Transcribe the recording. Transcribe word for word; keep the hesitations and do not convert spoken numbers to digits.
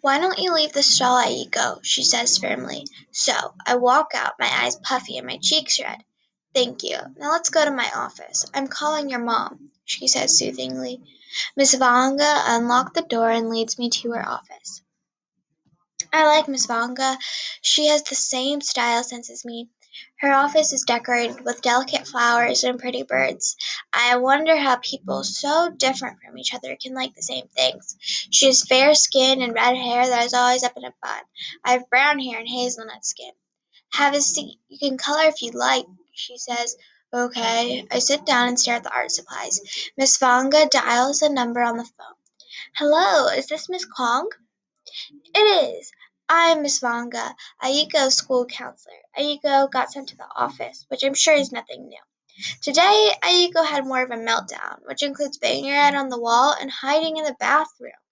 Why don't you leave the stall, Aiko? She says firmly. So, I walk out, my eyes puffy and my cheeks red. Thank you. Now let's go to my office. I'm calling your mom, she says soothingly. Miss Vanga unlocked the door and leads me to her office. I like Miss Vanga. She has the same style sense as me. Her office is decorated with delicate flowers and pretty birds. I wonder how people so different from each other can like the same things. She has fair skin and red hair that is always up in a bun. I have brown hair and hazelnut skin. Have a seat. You can color if you like, she says. Okay. I sit down and stare at the art supplies. Miss Vanga dials a number on the phone. Hello, is this Miss Kwong? It is. I'm Miss Vanga, Aiko's school counselor. Aiko got sent to the office, which I'm sure is nothing new. Today, Aiko had more of a meltdown, which includes banging her head on the wall and hiding in the bathroom.